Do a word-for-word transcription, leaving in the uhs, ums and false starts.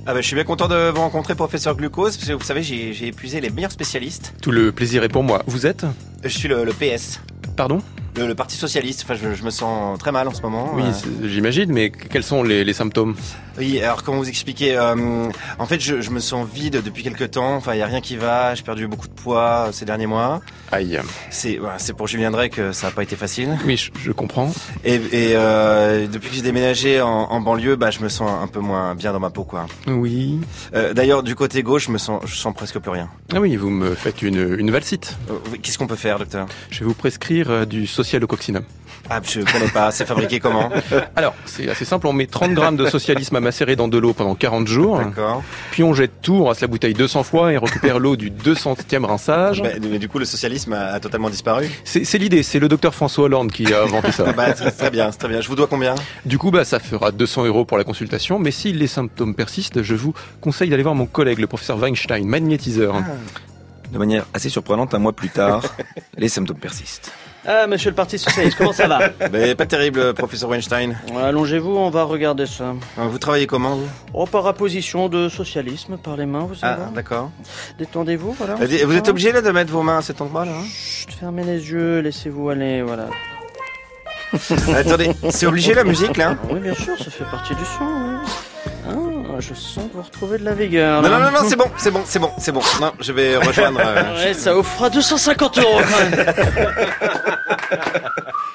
Ah bah, je suis bien content de vous rencontrer, professeur Glucose, parce que vous savez, j'ai, j'ai épuisé les meilleurs spécialistes. Tout le plaisir est pour moi. Vous êtes ? Je suis le, le P S. Pardon ? Le, le Parti Socialiste. Enfin, je, je me sens très mal en ce moment. Oui, euh... j'imagine, mais quels sont les, les symptômes ? Oui, alors comment vous expliquer euh, En fait, je, je me sens vide depuis quelques temps. Enfin, il y a rien qui va. J'ai perdu beaucoup de poids ces derniers mois. Aïe. C'est, voilà, c'est pour Julien Drey que ça n'a pas été facile. Oui, je, je comprends. Et, et euh, depuis que j'ai déménagé en, en banlieue, bah, je me sens un peu moins bien dans ma peau, quoi. Oui. Euh, d'ailleurs, du côté gauche, je me sens, je sens presque plus rien. Ah oui, vous me faites une, une valsite. Euh, qu'est-ce qu'on peut faire, docteur ? Je vais vous prescrire euh, du socialococcinum. Ah, je connais pas. C'est fabriqué comment ? Alors, c'est assez simple. On met trente grammes de socialisme à macérer dans de l'eau pendant quarante jours. D'accord. Puis on jette tout, on rase la bouteille deux cents fois et on récupère l'eau du deux centième rinçage. Mais, mais du coup, le socialisme a, a totalement disparu. C'est, c'est l'idée. C'est le docteur François Hollande qui a inventé ça. Bah, c'est très bien, c'est très bien. Je vous dois combien ? Du coup, bah, ça fera deux cents euros pour la consultation. Mais si les symptômes persistent, je vous conseille d'aller voir mon collègue, le professeur Weinstein, magnétiseur. Ah. De manière assez surprenante, un mois plus tard, les symptômes persistent. Ah, monsieur le Parti Socialiste, comment ça va ? Mais pas terrible, professeur Weinstein. Allongez-vous, on va regarder ça. Vous travaillez comment, vous ? Oh, par apposition de socialisme, par les mains, vous savez. Ah, d'accord. Détendez-vous, voilà. Vous êtes obligé là de mettre vos mains à cet endroit, là hein ? Chut, fermez les yeux, laissez-vous aller, voilà. Attendez, c'est obligé la musique, là ? Oui, bien sûr, ça fait partie du son, oui. Ah, je sens que vous retrouvez de la vigueur. Non, là. non, non, non, c'est bon, c'est bon, c'est bon, c'est bon. Non, je vais rejoindre... Euh, ouais, ça vous fera deux cent cinquante euros, quand même.